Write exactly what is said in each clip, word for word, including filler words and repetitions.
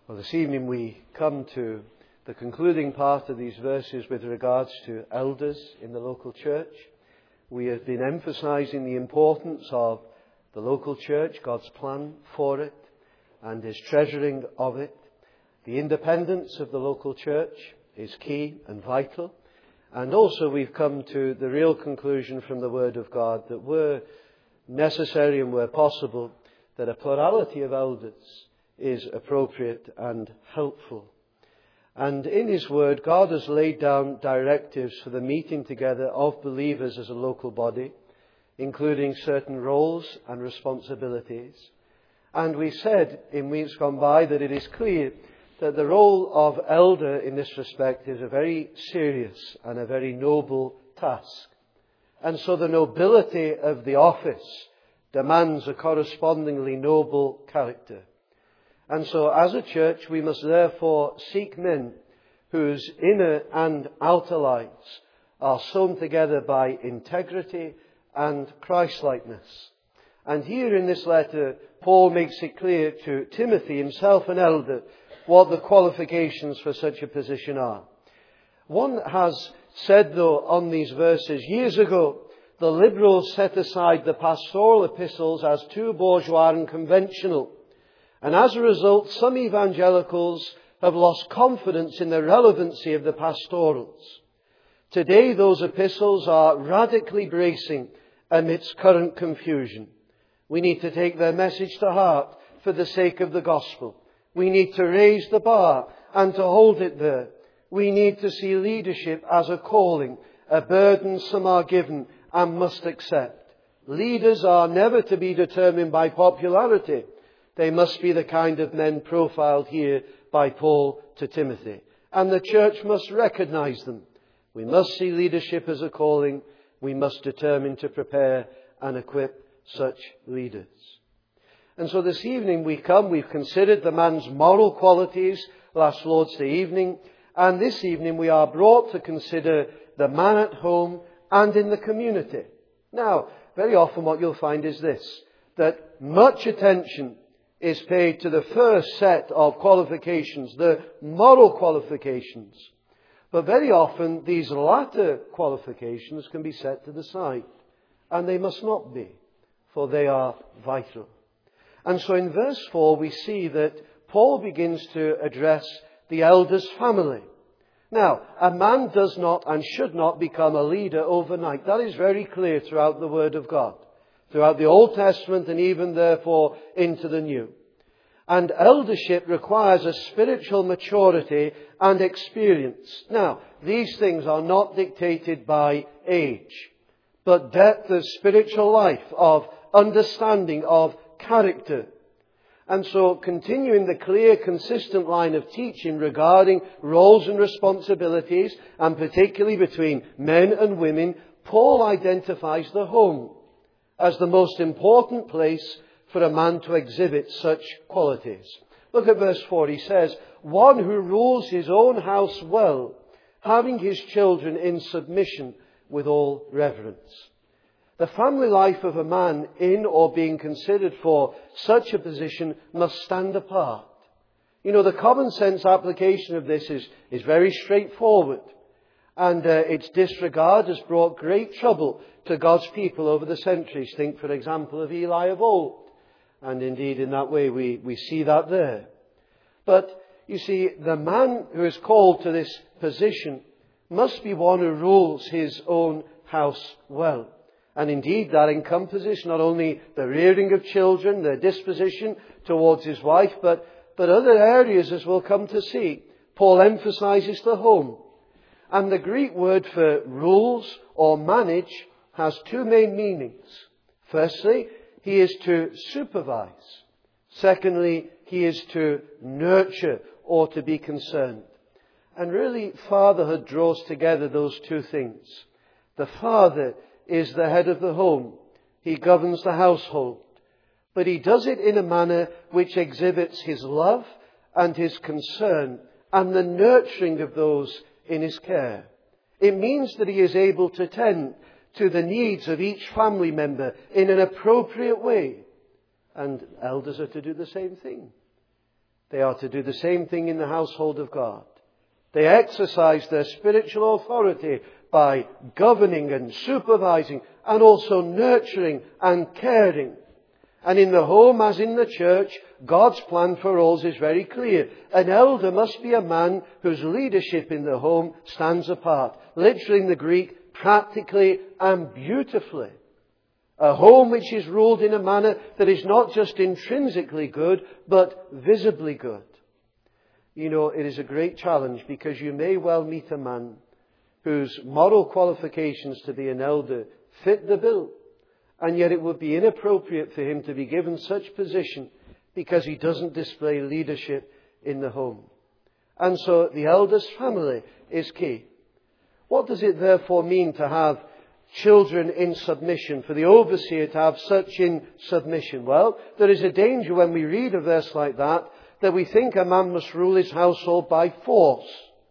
Well, this evening we come to the concluding part of these verses with regards to elders in the local church. We have been emphasizing the importance of the local church, God's plan for it, and His treasuring of it. The independence of the local church is key and vital. And also we've come to the real conclusion from the Word of God that were necessary and were possible, that a plurality of elders is appropriate and helpful. And in His Word, God has laid down directives for the meeting together of believers as a local body, including certain roles and responsibilities. And we said in weeks gone by that it is clear that the role of elder in this respect is a very serious and a very noble task. And so the nobility of the office demands a correspondingly noble character. And so as a church we must therefore seek men whose inner and outer lives are sewn together by integrity and Christlikeness. And here in this letter Paul makes it clear to Timothy, himself an elder, what the qualifications for such a position are. One has said though on these verses, years ago the liberals set aside the pastoral epistles as too bourgeois and conventional. And as a result, some evangelicals have lost confidence in the relevancy of the pastorals. Today, those epistles are radically bracing amidst current confusion. We need to take their message to heart for the sake of the gospel. We need to raise the bar and to hold it there. We need to see leadership as a calling, a burden some are given and must accept. Leaders are never to be determined by popularity. They must be the kind of men profiled here by Paul to Timothy. And the church must recognize them. We must see leadership as a calling. We must determine to prepare and equip such leaders. And so this evening we come, we've considered the man's moral qualities last Lord's Day evening. And this evening we are brought to consider the man at home and in the community. Now, very often what you'll find is this, that much attention is paid to the first set of qualifications, the moral qualifications. But very often these latter qualifications can be set to the side. And they must not be, for they are vital. And so in verse four we see that Paul begins to address the elder's family. Now, a man does not and should not become a leader overnight. That is very clear throughout the Word of God, throughout the Old Testament and even therefore into the New. And eldership requires a spiritual maturity and experience. Now, these things are not dictated by age, but depth of spiritual life, of understanding, of character. And so, continuing the clear, consistent line of teaching regarding roles and responsibilities, and particularly between men and women, Paul identifies the home as the most important place for a man to exhibit such qualities. Look at verse four. He says, one who rules his own house well, having his children in submission with all reverence. The family life of a man in or being considered for such a position must stand apart. You know, the common sense application of this is, is very straightforward. And uh, its disregard has brought great trouble to God's people over the centuries. Think, for example, of Eli of old. And indeed, in that way, we, we see that there. But, you see, the man who is called to this position must be one who rules his own house well. And indeed, that encompasses not only the rearing of children, their disposition towards his wife, but, but other areas, as we'll come to see. Paul emphasizes the home. And the Greek word for rules or manage has two main meanings. Firstly, he is to supervise. Secondly, he is to nurture or to be concerned. And really, fatherhood draws together those two things. The father is the head of the home. He governs the household. But he does it in a manner which exhibits his love and his concern and the nurturing of those in his care. It means that he is able to tend to the needs of each family member in an appropriate way. And elders are to do the same thing. They are to do the same thing in the household of God. They exercise their spiritual authority by governing and supervising and also nurturing and caring. And in the home as in the church, God's plan for all is very clear. An elder must be a man whose leadership in the home stands apart. Literally in the Greek, practically and beautifully. A home which is ruled in a manner that is not just intrinsically good, but visibly good. You know, it is a great challenge because you may well meet a man whose moral qualifications to be an elder fit the bill. And yet it would be inappropriate for him to be given such position because he doesn't display leadership in the home. And so the elder's family is key. What does it therefore mean to have children in submission, for the overseer to have such in submission? Well, there is a danger when we read a verse like that, that we think a man must rule his household by force.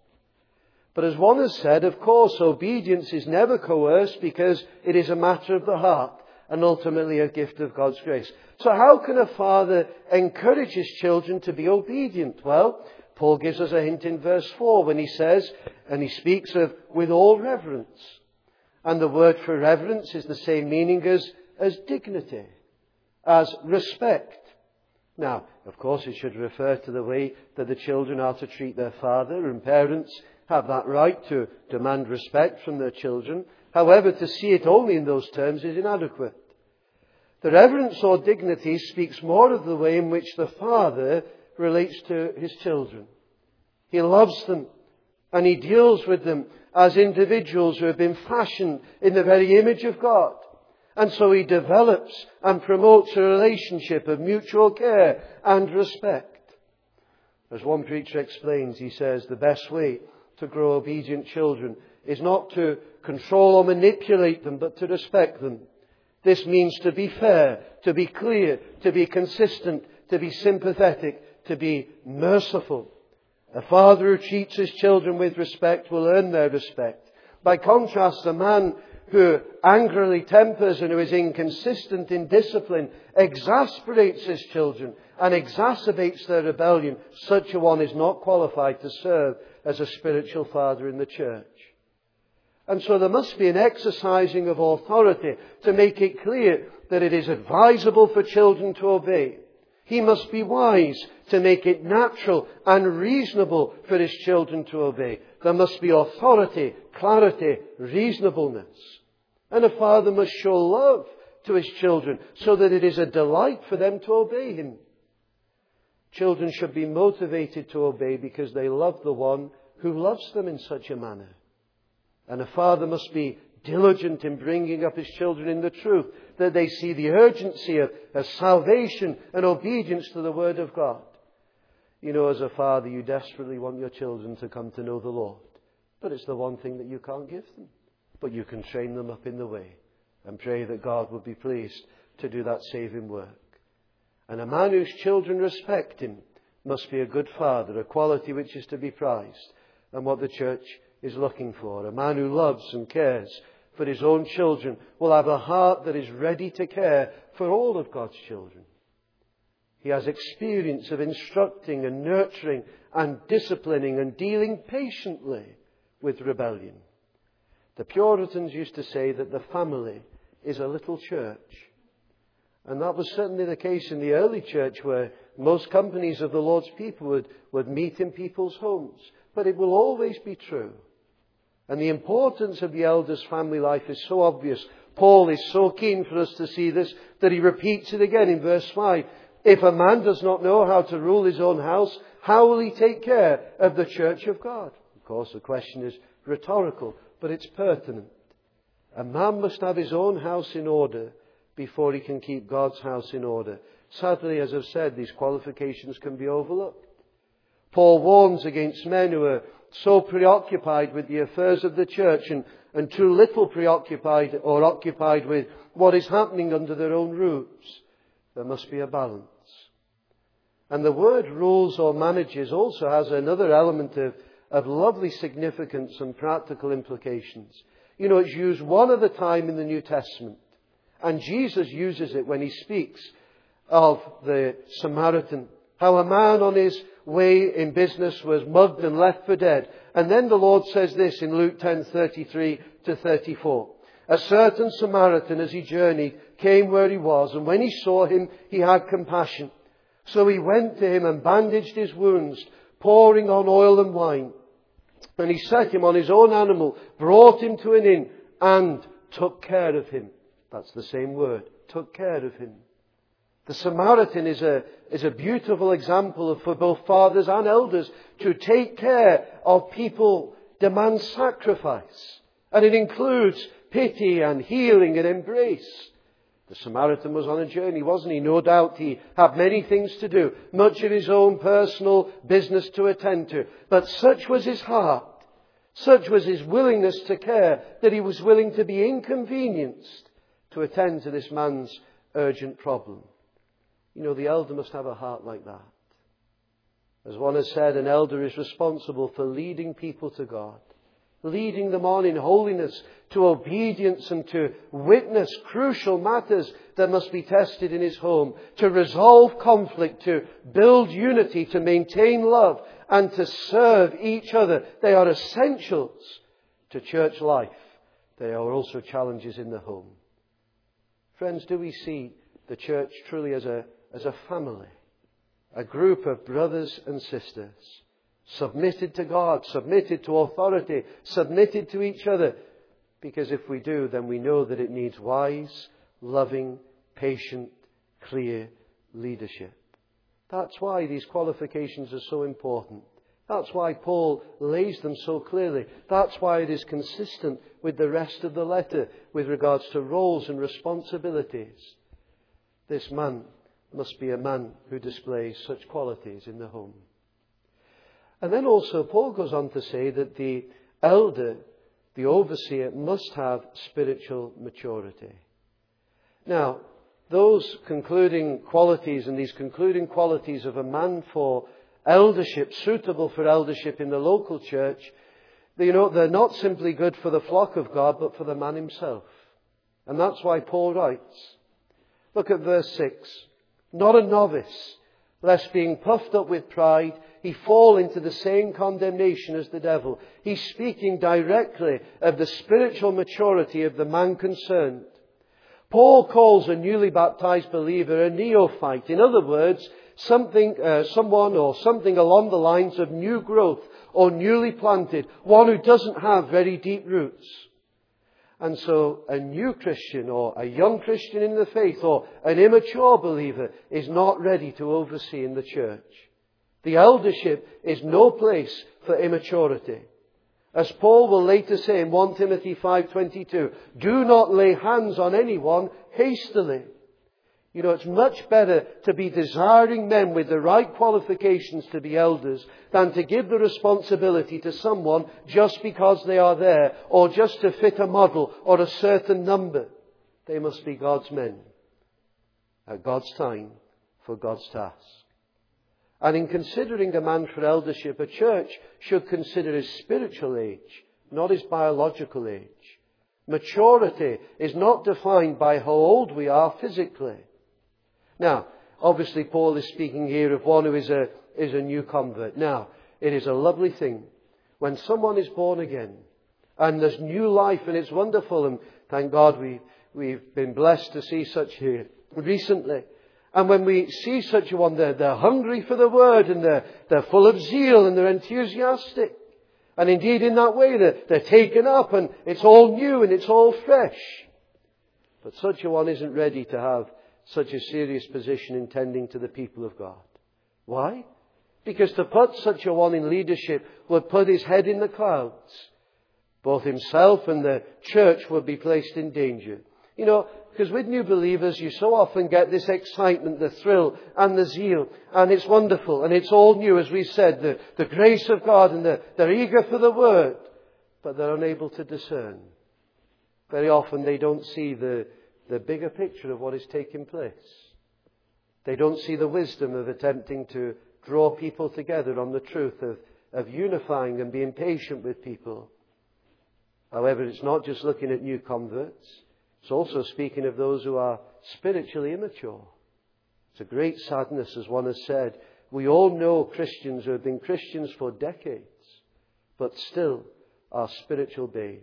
But as one has said, of course, obedience is never coerced because it is a matter of the heart and ultimately a gift of God's grace. So how can a father encourage his children to be obedient? Well, Paul gives us a hint in verse four when he says, and he speaks of with all reverence. And the word for reverence is the same meaning as, as dignity, as respect. Now, of course, it should refer to the way that the children are to treat their father, and parents have that right to demand respect from their children. However, to see it only in those terms is inadequate. The reverence or dignity speaks more of the way in which the father relates to his children. He loves them and he deals with them as individuals who have been fashioned in the very image of God. And so he develops and promotes a relationship of mutual care and respect. As one preacher explains, he says the best way to grow obedient children is not to control or manipulate them, but to respect them. This means to be fair, to be clear, to be consistent, to be sympathetic, to be merciful. A father who treats his children with respect will earn their respect. By contrast, a man who angrily tempers and who is inconsistent in discipline exasperates his children and exacerbates their rebellion. Such a one is not qualified to serve as a spiritual father in the church. And so there must be an exercising of authority to make it clear that it is advisable for children to obey. He must be wise to make it natural and reasonable for his children to obey. There must be authority, clarity, reasonableness. And a father must show love to his children so that it is a delight for them to obey him. Children should be motivated to obey because they love the one who loves them in such a manner. And a father must be diligent in bringing up his children in the truth, that they see the urgency of, of salvation and obedience to the Word of God. You know, as a father, you desperately want your children to come to know the Lord. But it's the one thing that you can't give them. But you can train them up in the way and pray that God will be pleased to do that saving work. And a man whose children respect him must be a good father, a quality which is to be prized and what the church is looking for. A man who loves and cares for his own children will have a heart that is ready to care for all of God's children. He has experience of instructing and nurturing and disciplining and dealing patiently with rebellion. The Puritans used to say that the family is a little church. And that was certainly the case in the early church, where most companies of the Lord's people would, would meet in people's homes. But it will always be true. And the importance of the elder's family life is so obvious. Paul is so keen for us to see this that he repeats it again in verse five. If a man does not know how to rule his own house, how will he take care of the church of God? Of course, the question is rhetorical, but it's pertinent. A man must have his own house in order before he can keep God's house in order. Sadly, as I've said, these qualifications can be overlooked. Paul warns against men who are so preoccupied with the affairs of the church and, and too little preoccupied or occupied with what is happening under their own roofs. There must be a balance. And the word rules or manages also has another element of, of lovely significance and practical implications. You know, it's used one other time in the New Testament. And Jesus uses it when he speaks of the Samaritan. How a man on his way in business was mugged and left for dead. And then the Lord says this in Luke ten thirty-three to thirty-four. A certain Samaritan, as he journeyed, came where he was, and when he saw him, he had compassion. So he went to him and bandaged his wounds, pouring on oil and wine. And he set him on his own animal, brought him to an inn, and took care of him. That's the same word, took care of him. The Samaritan is a, is a beautiful example of, for both fathers and elders, to take care of people demands sacrifice. And it includes pity and healing and embrace. The Samaritan was on a journey, wasn't he? No doubt he had many things to do, much of his own personal business to attend to. But such was his heart, such was his willingness to care, that he was willing to be inconvenienced to attend to this man's urgent problem. You know, the elder must have a heart like that. As one has said, an elder is responsible for leading people to God, leading them on in holiness, to obedience, and to witness crucial matters that must be tested in his home, to resolve conflict, to build unity, to maintain love, and to serve each other. They are essentials to church life. They are also challenges in the home. Friends, do we see the church truly as a, as a family, a group of brothers and sisters, submitted to God, submitted to authority, submitted to each other? Because if we do, then we know that it needs wise, loving, patient, clear leadership. That's why these qualifications are so important. That's why Paul lays them so clearly. That's why it is consistent with the rest of the letter with regards to roles and responsibilities. This man must be a man who displays such qualities in the home. And then also Paul goes on to say that the elder, the overseer, must have spiritual maturity. Now, those concluding qualities and these concluding qualities of a man for eldership, suitable for eldership in the local church, you know, they're not simply good for the flock of God, but for the man himself. And that's why Paul writes. Look at verse six. Not a novice, lest being puffed up with pride, he fall into the same condemnation as the devil. He's speaking directly of the spiritual maturity of the man concerned. Paul calls a newly baptized believer a neophyte. In other words, something, uh, someone or something along the lines of new growth or newly planted, one who doesn't have very deep roots. And so a new Christian or a young Christian in the faith or an immature believer is not ready to oversee in the church. The eldership is no place for immaturity. As Paul will later say in First Timothy five twenty-two, do not lay hands on anyone hastily. You know, it's much better to be desiring men with the right qualifications to be elders than to give the responsibility to someone just because they are there or just to fit a model or a certain number. They must be God's men at God's time for God's task. And in considering a man for eldership, a church should consider his spiritual age, not his biological age. Maturity is not defined by how old we are physically. Now, obviously Paul is speaking here of one who is a, is a new convert. Now, it is a lovely thing when someone is born again and there's new life, and it's wonderful, and thank God we, we've been blessed to see such here recently. And when we see such a one, they're, they're hungry for the word, and they're, they're full of zeal, and they're enthusiastic. And indeed in that way they're, they're taken up, and it's all new and it's all fresh. But such a one isn't ready to have such a serious position in tending to the people of God. Why? Because to put such a one in leadership would put his head in the clouds. Both himself and the church would be placed in danger. You know, because with new believers you so often get this excitement, the thrill and the zeal. And it's wonderful and it's all new, as we said, the, the grace of God, and the, they're eager for the word. But they're unable to discern. Very often they don't see the the bigger picture of what is taking place. They don't see the wisdom of attempting to draw people together on the truth of, of unifying and being patient with people. However, it's not just looking at new converts. It's also speaking of those who are spiritually immature. It's a great sadness, as one has said, We all know Christians who have been Christians for decades, but still are spiritual babes.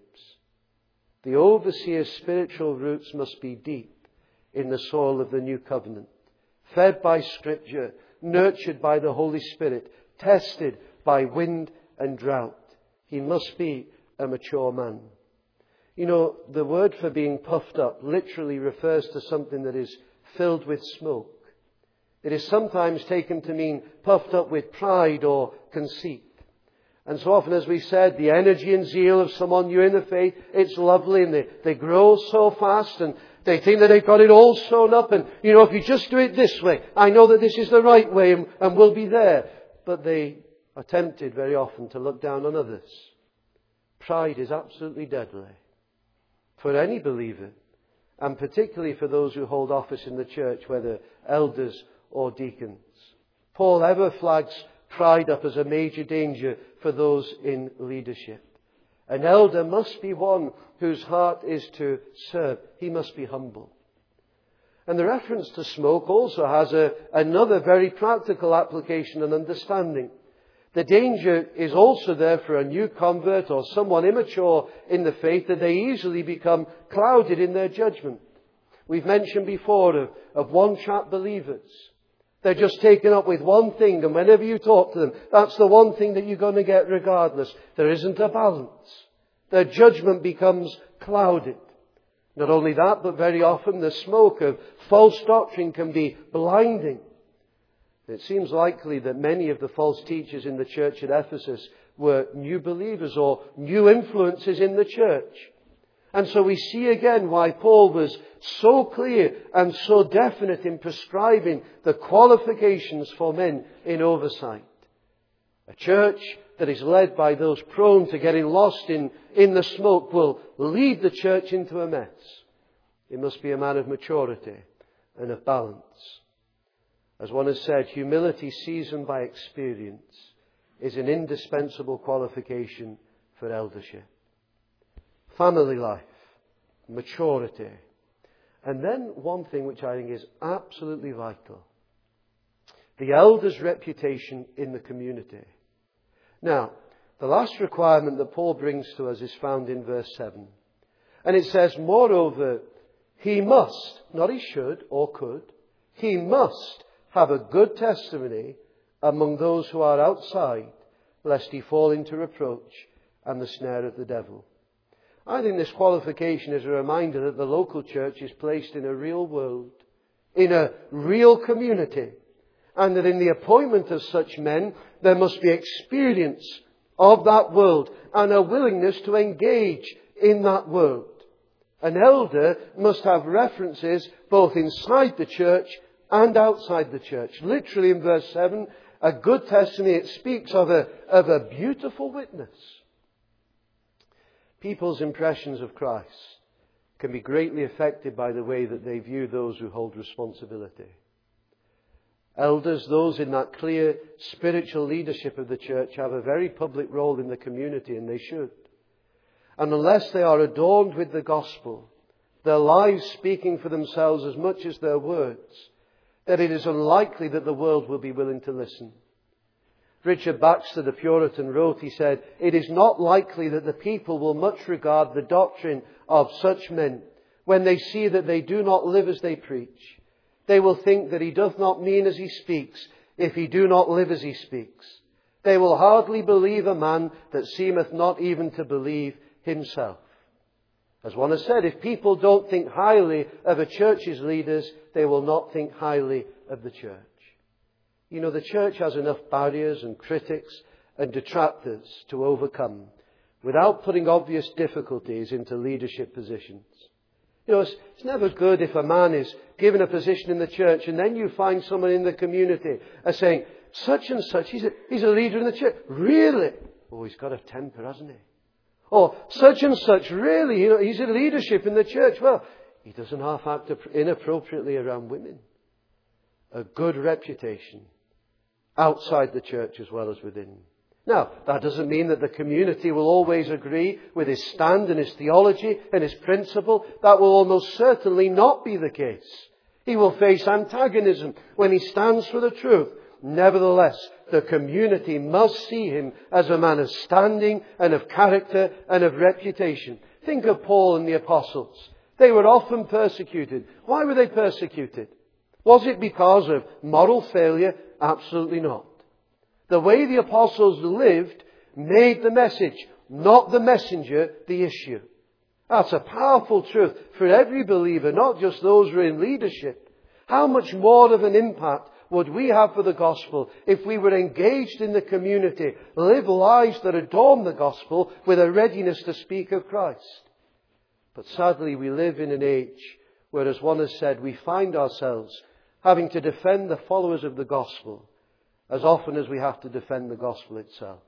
The overseer's spiritual roots must be deep in the soil of the new covenant, fed by Scripture, nurtured by the Holy Spirit, tested by wind and drought. He must be a mature man. You know, the word for being puffed up literally refers to something that is filled with smoke. It is sometimes taken to mean puffed up with pride or conceit. And so often, as we said, the energy and zeal of someone new in the faith, it's lovely, and they, they grow so fast, and they think that they've got it all sewn up, and, you know, if you just do it this way, I know that this is the right way, and, and we'll be there. But they are tempted very often to look down on others. Pride is absolutely deadly for any believer, and particularly for those who hold office in the church, whether elders or deacons. Paul ever flags pride up as a major danger for those in leadership. An elder must be one whose heart is to serve. He must be humble. And the reference to smoke also has a, another very practical application and understanding. The danger is also there for a new convert or someone immature in the faith that they easily become clouded in their judgment. We've mentioned before of, of one-track believers. They're just taken up with one thing, and whenever you talk to them, that's the one thing that you're going to get regardless. There isn't a balance. Their judgment becomes clouded. Not only that, but very often the smoke of false doctrine can be blinding. It seems likely that many of the false teachers in the church at Ephesus were new believers or new influences in the church. And so we see again why Paul was so clear and so definite in prescribing the qualifications for men in oversight. A church that is led by those prone to getting lost in, in the smoke will lead the church into a mess. It must be a man of maturity and of balance. As one has said, humility seasoned by experience is an indispensable qualification for eldership. Family life, maturity. And then one thing which I think is absolutely vital. The elder's reputation in the community. Now, the last requirement that Paul brings to us is found in verse seven. And it says, moreover, he must, not he should or could, he must have a good testimony among those who are outside, lest he fall into reproach and the snare of the devil. I think this qualification is a reminder that the local church is placed in a real world, in a real community, and that in the appointment of such men, there must be experience of that world and a willingness to engage in that world. An elder must have references both inside the church and outside the church. Literally in verse seven, a good testimony, it speaks of a, of a beautiful witness. People's impressions of Christ can be greatly affected by the way that they view those who hold responsibility. Elders, those in that clear spiritual leadership of the church, have a very public role in the community, and they should. And unless they are adorned with the gospel, their lives speaking for themselves as much as their words, that it is unlikely that the world will be willing to listen. Richard Baxter, the Puritan, wrote, he said, it is not likely that the people will much regard the doctrine of such men when they see that they do not live as they preach. They will think that he doth not mean as he speaks, if he do not live as he speaks. They will hardly believe a man that seemeth not even to believe himself. As one has said, if people don't think highly of a church's leaders, they will not think highly of the church. You know, the church has enough barriers and critics and detractors to overcome without putting obvious difficulties into leadership positions. You know, it's, it's never good if a man is given a position in the church and then you find someone in the community as saying, such and such, he's a, he's a leader in the church. Really? Oh, he's got a temper, hasn't he? Or such and such, really, you know, he's in leadership in the church. Well, he doesn't half act inappropriately around women. A good reputation outside the church as well as within. Now, that doesn't mean that the community will always agree with his stand and his theology and his principle. That will almost certainly not be the case. He will face antagonism when he stands for the truth. Nevertheless, the community must see him as a man of standing and of character and of reputation. Think of Paul and the apostles. They were often persecuted. Why were they persecuted? Was it because of moral failure? Absolutely not. The way the apostles lived made the message, not the messenger, the issue. That's a powerful truth for every believer, not just those who are in leadership. How much more of an impact would we have for the gospel if we were engaged in the community, live lives that adorn the gospel with a readiness to speak of Christ? But sadly, we live in an age where, as one has said, we find ourselves having to defend the followers of the gospel as often as we have to defend the gospel itself.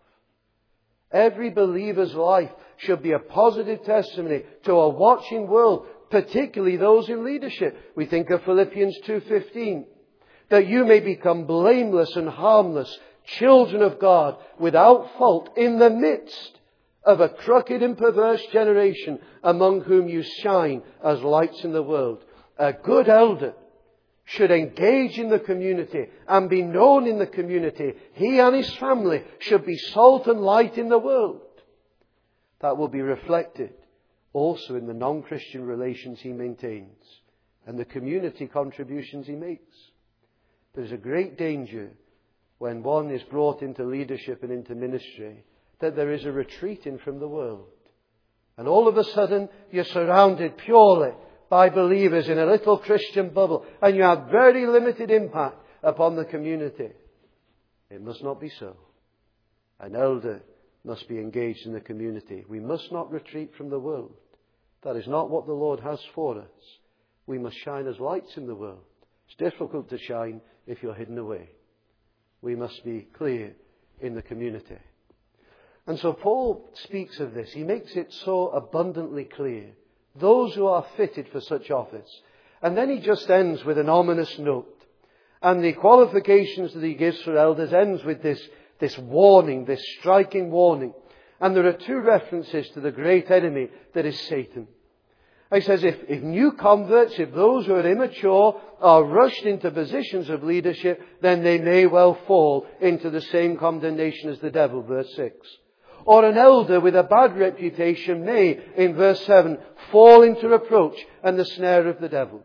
Every believer's life should be a positive testimony to a watching world, particularly those in leadership. We think of Philippians two fifteen, that you may become blameless and harmless, children of God, without fault, in the midst of a crooked and perverse generation, among whom you shine as lights in the world. A good elder should engage in the community and be known in the community. He and his family should be salt and light in the world. That will be reflected also in the non-Christian relations he maintains and the community contributions he makes. There's a great danger when one is brought into leadership and into ministry that there is a retreating from the world. And all of a sudden you're surrounded purely by believers in a little Christian bubble, and you have very limited impact upon the community. It must not be so. An elder must be engaged in the community. We must not retreat from the world. That is not what the Lord has for us. We must shine as lights in the world. It's difficult to shine if you're hidden away. We must be clear in the community. And so Paul speaks of this. He makes it so abundantly clear. Those who are fitted for such office. And then he just ends with an ominous note. And the qualifications that he gives for elders ends with this, this warning, this striking warning. And there are two references to the great enemy that is Satan. He says if, if new converts, if those who are immature are rushed into positions of leadership, then they may well fall into the same condemnation as the devil, verse six. Or an elder with a bad reputation may, in verse seven, fall into reproach and the snare of the devil.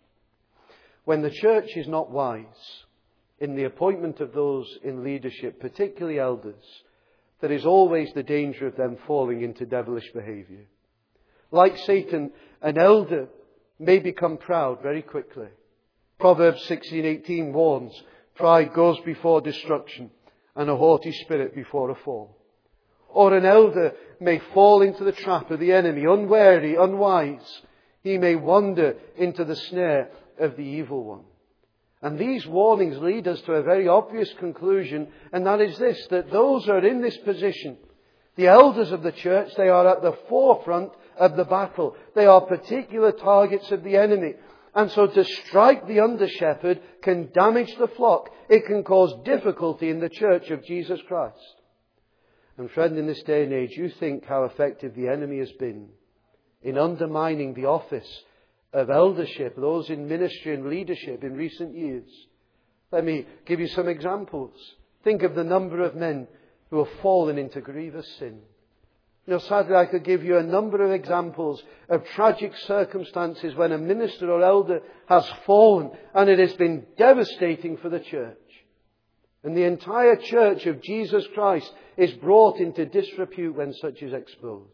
When the church is not wise in the appointment of those in leadership, particularly elders, there is always the danger of them falling into devilish behavior. Like Satan, an elder may become proud very quickly. Proverbs sixteen eighteen warns, pride goes before destruction and a haughty spirit before a fall. Or an elder may fall into the trap of the enemy, unwary, unwise. He may wander into the snare of the evil one. And these warnings lead us to a very obvious conclusion, and that is this, that those who are in this position, the elders of the church, they are at the forefront of the battle. They are particular targets of the enemy. And so to strike the under-shepherd can damage the flock. It can cause difficulty in the church of Jesus Christ. And friend, in this day and age, you think how effective the enemy has been in undermining the office of eldership, those in ministry and leadership in recent years. Let me give you some examples. Think of the number of men who have fallen into grievous sin. You know, sadly, I could give you a number of examples of tragic circumstances when a minister or elder has fallen, and it has been devastating for the church. And the entire church of Jesus Christ is brought into disrepute when such is exposed.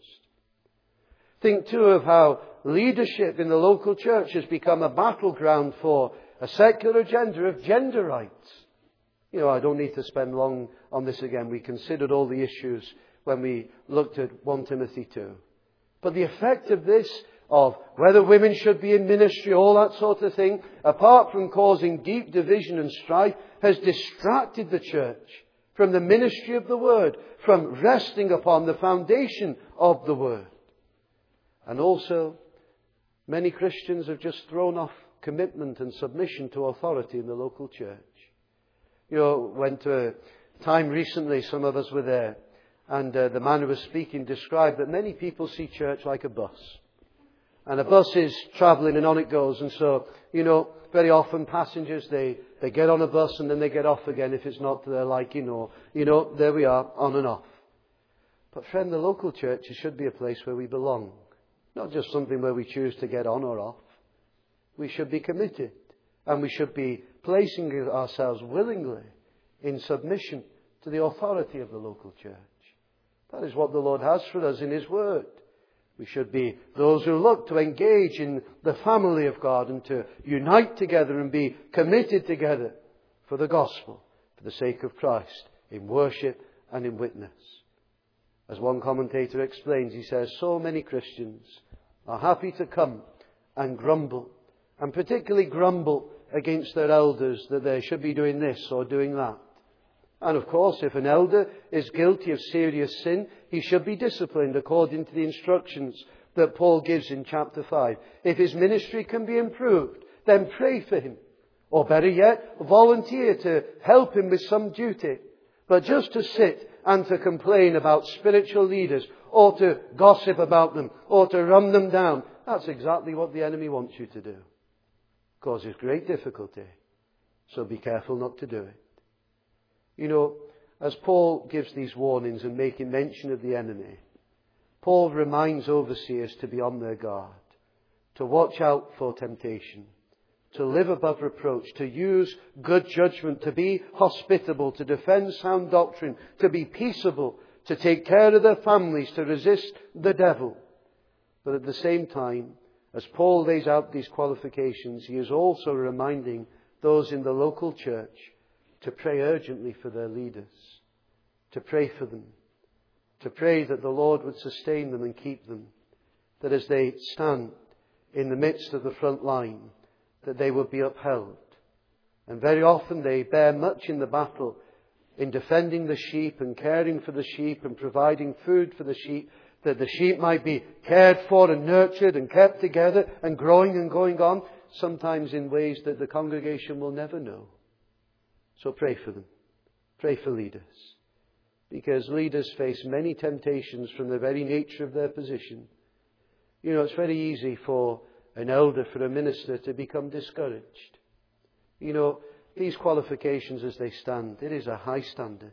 Think too of how leadership in the local church has become a battleground for a secular agenda of gender rights. You know, I don't need to spend long on this again. We considered all the issues when we looked at First Timothy two. But the effect of this, of whether women should be in ministry, all that sort of thing, apart from causing deep division and strife, has distracted the church from the ministry of the Word, from resting upon the foundation of the Word. And also, many Christians have just thrown off commitment and submission to authority in the local church. You know, went to a time recently, some of us were there, and uh, the man who was speaking described that many people see church like a bus. And a bus is travelling and on it goes. And so, you know, very often passengers, they, they get on a bus and then they get off again if it's not to their liking, or, you know, there we are, on and off. But friend, the local churches should be a place where we belong. Not just something where we choose to get on or off. We should be committed. And we should be placing ourselves willingly in submission to the authority of the local church. That is what the Lord has for us in His Word. We should be those who look to engage in the family of God and to unite together and be committed together for the gospel, for the sake of Christ, in worship and in witness. As one commentator explains, he says, so many Christians are happy to come and grumble, and particularly grumble against their elders that they should be doing this or doing that. And of course, if an elder is guilty of serious sin, he should be disciplined according to the instructions that Paul gives in chapter five. If his ministry can be improved, then pray for him. Or better yet, volunteer to help him with some duty. But just to sit and to complain about spiritual leaders, or to gossip about them, or to run them down, that's exactly what the enemy wants you to do. Causes great difficulty. So be careful not to do it. You know, as Paul gives these warnings and making mention of the enemy, Paul reminds overseers to be on their guard, to watch out for temptation, to live above reproach, to use good judgment, to be hospitable, to defend sound doctrine, to be peaceable, to take care of their families, to resist the devil. But at the same time, as Paul lays out these qualifications, he is also reminding those in the local church to pray urgently for their leaders, to pray for them, to pray that the Lord would sustain them and keep them, that as they stand in the midst of the front line, that they would be upheld. And very often they bear much in the battle in defending the sheep and caring for the sheep and providing food for the sheep, that the sheep might be cared for and nurtured and kept together and growing and going on, sometimes in ways that the congregation will never know. So pray for them. Pray for leaders. Because leaders face many temptations from the very nature of their position. You know, it's very easy for an elder, for a minister, to become discouraged. You know, these qualifications as they stand, it is a high standard.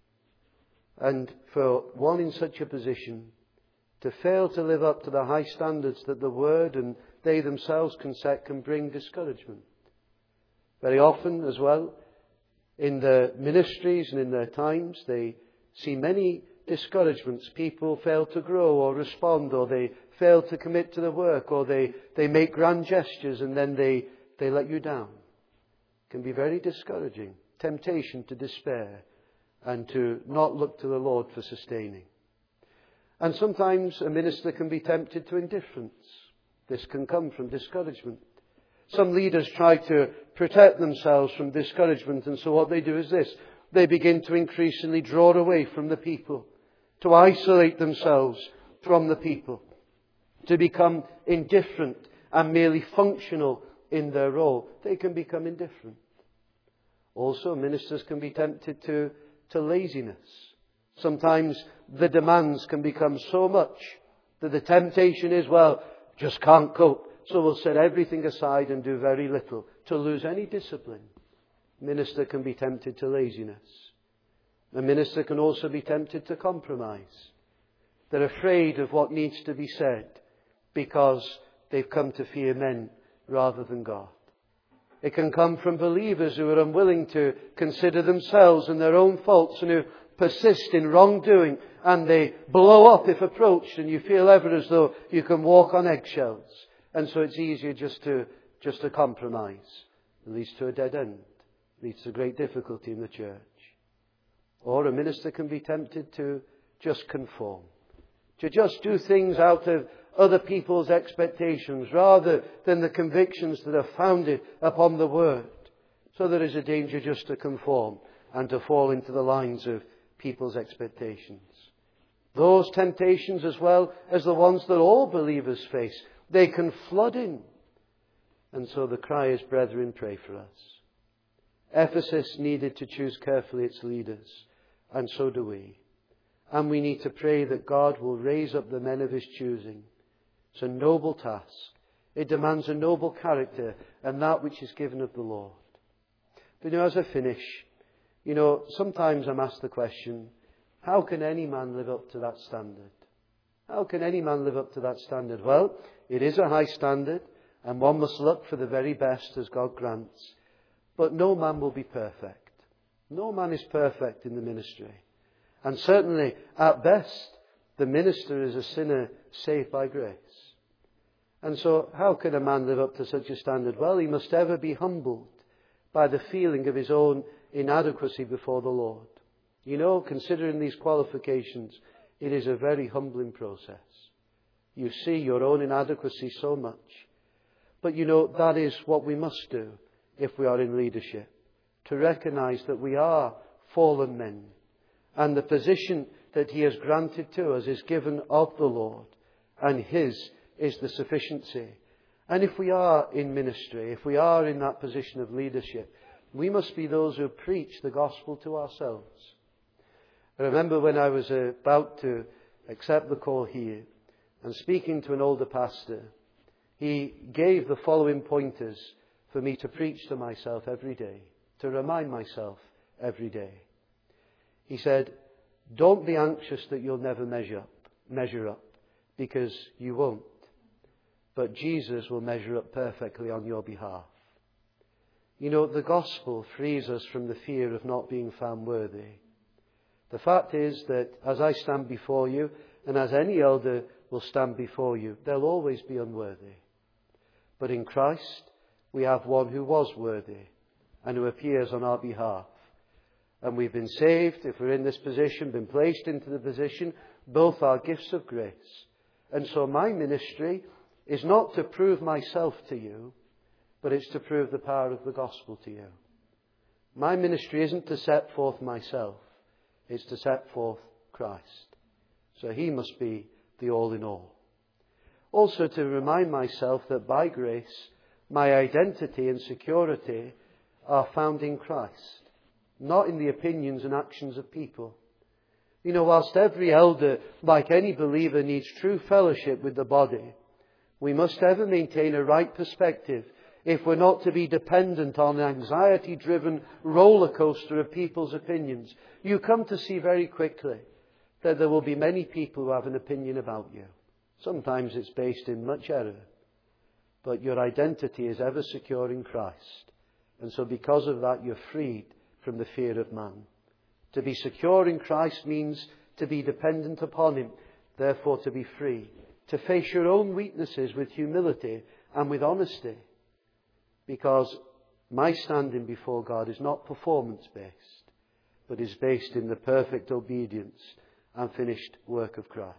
And for one in such a position to fail to live up to the high standards that the Word and they themselves can set can bring discouragement. Very often as well, in their ministries and in their times, they see many discouragements. People fail to grow or respond, or they fail to commit to the work, or they, they make grand gestures and then they, they let you down. It can be very discouraging. Temptation to despair and to not look to the Lord for sustaining. And sometimes a minister can be tempted to indifference. This can come from discouragement. Some leaders try to protect themselves from discouragement, and so what they do is this. They begin to increasingly draw away from the people, to isolate themselves from the people, to become indifferent and merely functional in their role. They can become indifferent. Also, ministers can be tempted to, to laziness. Sometimes the demands can become so much that the temptation is, well, just can't cope. So we'll set everything aside and do very little to lose any discipline. A minister can be tempted to laziness. A minister can also be tempted to compromise. They're afraid of what needs to be said because they've come to fear men rather than God. It can come from believers who are unwilling to consider themselves and their own faults and who persist in wrongdoing, and they blow up if approached, and you feel ever as though you can walk on eggshells. And so it's easier just to just to compromise. It leads to a dead end. It leads to great difficulty in the church. Or a minister can be tempted to just conform. To just do things out of other people's expectations rather than the convictions that are founded upon the Word. So there is a danger just to conform and to fall into the lines of people's expectations. Those temptations, as well as the ones that all believers face, they can flood in. And so the cry is, brethren, pray for us. Ephesus needed to choose carefully its leaders, and so do we. And we need to pray that God will raise up the men of His choosing It's a noble task. It demands a noble character and that which is given of the Lord. But you know, as I finish, you know, sometimes I'm asked the question, how can any man live up to that standard? How can any man live up to that standard? Well, it is a high standard, and one must look for the very best as God grants. But no man will be perfect. No man is perfect in the ministry. And certainly, at best, the minister is a sinner saved by grace. And so, how can a man live up to such a standard? Well, he must ever be humbled by the feeling of his own inadequacy before the Lord. You know, considering these qualifications, it is a very humbling process. You see your own inadequacy so much. But you know, that is what we must do if we are in leadership. To recognize that we are fallen men. And the position that He has granted to us is given of the Lord. And His is the sufficiency. And if we are in ministry, if we are in that position of leadership, we must be those who preach the gospel to ourselves. I remember when I was about to accept the call here and speaking to an older pastor, he gave the following pointers for me to preach to myself every day, to remind myself every day. He said, don't be anxious that you'll never measure up, measure up, because you won't. But Jesus will measure up perfectly on your behalf. You know, the gospel frees us from the fear of not being found worthy. The fact is that as I stand before you, and as any elder will stand before you, they'll always be unworthy. But in Christ, we have one who was worthy and who appears on our behalf. And we've been saved, if we're in this position, been placed into the position, both are gifts of grace. And so my ministry is not to prove myself to you, but it's to prove the power of the gospel to you. My ministry isn't to set forth myself, it's to set forth Christ. So He must be the all in all. Also to remind myself that by grace, my identity and security are found in Christ, not in the opinions and actions of people. You know, whilst every elder, like any believer, needs true fellowship with the body, we must ever maintain a right perspective if we're not to be dependent on an anxiety-driven roller coaster of people's opinions. You come to see very quickly that there will be many people who have an opinion about you. Sometimes it's based in much error. But your identity is ever secure in Christ. And so because of that, you're freed from the fear of man. To be secure in Christ means to be dependent upon Him, therefore to be free. To face your own weaknesses with humility and with honesty. Because my standing before God is not performance-based, but is based in the perfect obedience and finished work of Christ.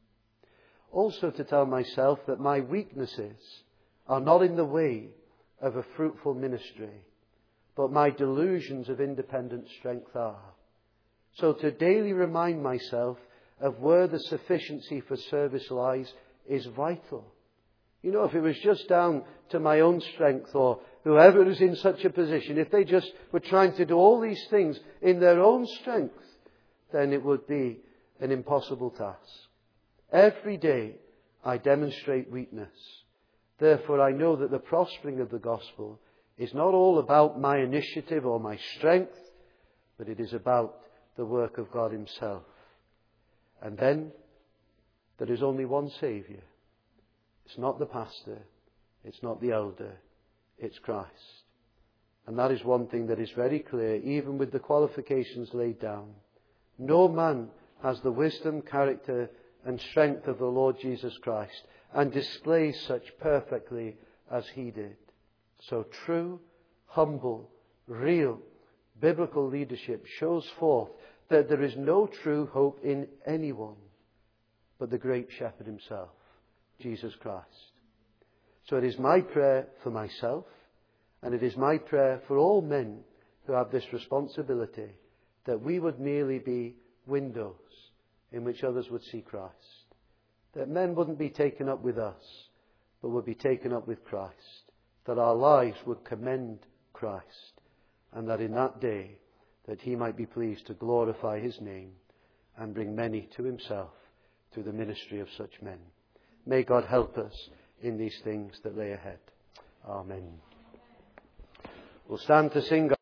Also to tell myself that my weaknesses are not in the way of a fruitful ministry, but my delusions of independent strength are. So to daily remind myself of where the sufficiency for service lies is vital. You know, if it was just down to my own strength or whoever is in such a position, if they just were trying to do all these things in their own strength, then it would be an impossible task. Every day I demonstrate weakness. Therefore I know that the prospering of the gospel is not all about my initiative or my strength, but it is about the work of God Himself. And then there is only one Saviour. It's not the pastor. It's not the elder. It's Christ. And that is one thing that is very clear, even with the qualifications laid down. No man has the wisdom, character, and strength of the Lord Jesus Christ and displays such perfectly as He did. So true, humble, real, biblical leadership shows forth that there is no true hope in anyone but the great shepherd Himself, Jesus Christ. So it is my prayer for myself, and it is my prayer for all men who have this responsibility, that we would merely be windows in which others would see Christ. That men wouldn't be taken up with us, but would be taken up with Christ. That our lives would commend Christ, and that in that day that He might be pleased to glorify His name and bring many to Himself through the ministry of such men. May God help us in these things that lay ahead. Amen. We'll stand to sing.